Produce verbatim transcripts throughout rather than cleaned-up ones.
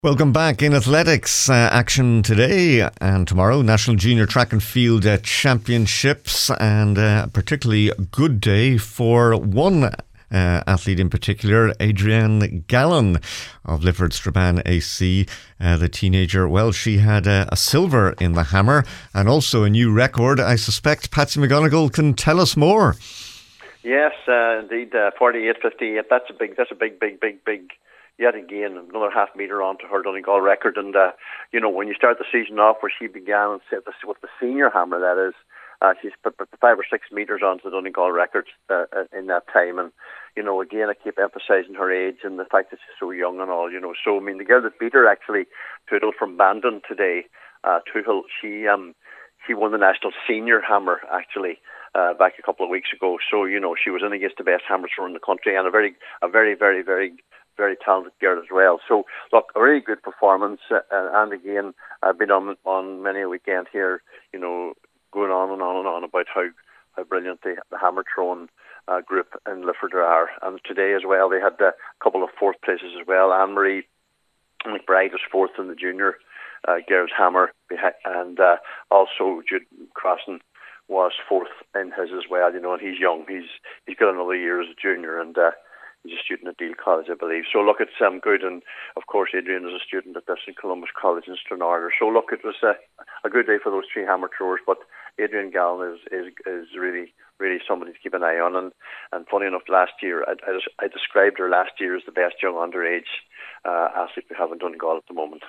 Welcome back. In athletics, uh, action today and tomorrow, National Junior Track and Field uh, Championships, and uh, a particularly good day for one uh, athlete in particular, Adrienne Gallen of Lifford Strabane A C. Uh, the teenager, well, she had uh, a silver in the hammer and also a new record. I suspect Patsy McGonigal can tell us more. Yes, uh, indeed, uh, forty-eight fifty-eight. That's a big, that's a big, big, big, big. Yet again, another half metre onto her Donegal record. And, uh, you know, when you start the season off where she began with the senior hammer, that is, uh, she's put five or six metres onto the Donegal records uh, in that time. And, you know, again, I keep emphasising her age and the fact that she's so young and all, you know. So, I mean, the girl that beat her, actually, Tuchel from Bandon today, uh, Tuchel, she, um, she won the national senior hammer, actually. Uh, back a couple of weeks ago, so you know she was in against the best hammer thrower in the country, and a very, a very, very, very, very talented girl as well. So look, a really good performance, uh, and again, I've been on on many a weekend here, you know, going on and on and on about how how brilliant the, the hammer throwing uh, group in Lifford are, and today as well they had a couple of fourth places as well. Anne Marie McBride was fourth in the junior uh, girls hammer, and uh, also Jude Crossan was fourth in his as well, you know, and he's young. He's he's got another year as a junior, and uh, he's a student at Deal College, I believe. So look, it's um, good, and of course Adrienne is a student at Saint Columbus College in Stranraer. So look, it was a, a good day for those three hammer throwers, but Adrienne Gallen is, is is really really somebody to keep an eye on. And and funny enough, last year I I, I described her last year as the best young underage uh, athlete we have in Donegal at the moment.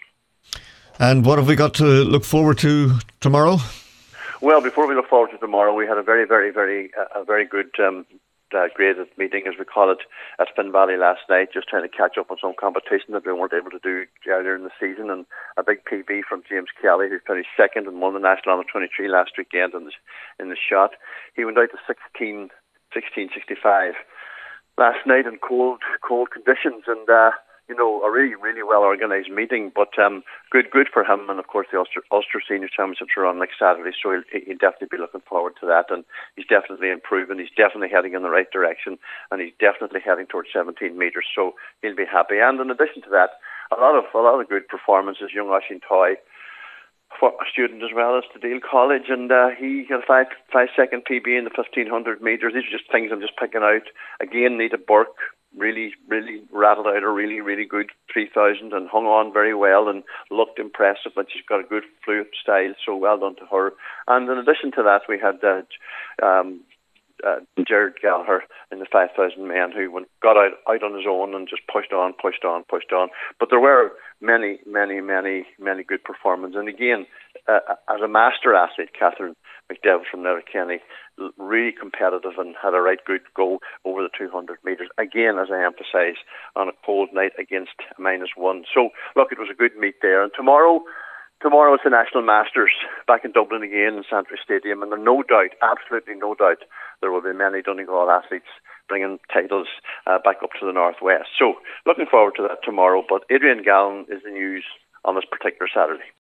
And what have we got to look forward to tomorrow? Well, before we look forward to tomorrow, we had a very, very, very, uh, a very good um, uh, graded meeting, as we call it, at Finn Valley last night, just trying to catch up on some competition that we weren't able to do earlier in the season, and a big P B from James Kelly, who finished second and won the National Under twenty-three last weekend in the, in the shot. He went out to sixteen sixty-five last night in cold, cold conditions, and uh, you know, a really, really well-organised meeting, but um, good good for him. And, of course, the Ulster, Ulster Senior Championships are on next Saturday, so he'll, he'll definitely be looking forward to that. And he's definitely improving. He's definitely heading in the right direction, and he's definitely heading towards seventeen metres, so he'll be happy. And in addition to that, a lot of a lot of good performances. Young Oisin Toy, a student as well as to Deal College, and uh, he got a five, five second P B in the fifteen hundred metres. These are just things I'm just picking out. Again, Nita Burke, really, really rattled out a really, really good three thousand and hung on very well and looked impressive, and she's got a good fluid style, so well done to her. And in addition to that, we had uh, um, uh, Jared Gallagher in the five thousand men, who went, got out, out on his own and just pushed on, pushed on, pushed on. But there were many, many, many, many good performances. And again, uh, as a master athlete, Catherine McDevitt from Letterkenny, really competitive and had a right good go over the two hundred metres. Again, as I emphasise, on a cold night against minus one. So, look, it was a good meet there. And tomorrow, tomorrow is the National Masters back in Dublin again in Santry Stadium. And there's no doubt, absolutely no doubt, there will be many Donegal athletes bringing titles uh, back up to the northwest. So, looking forward to that tomorrow. But Adrienne Gallen is the news on this particular Saturday.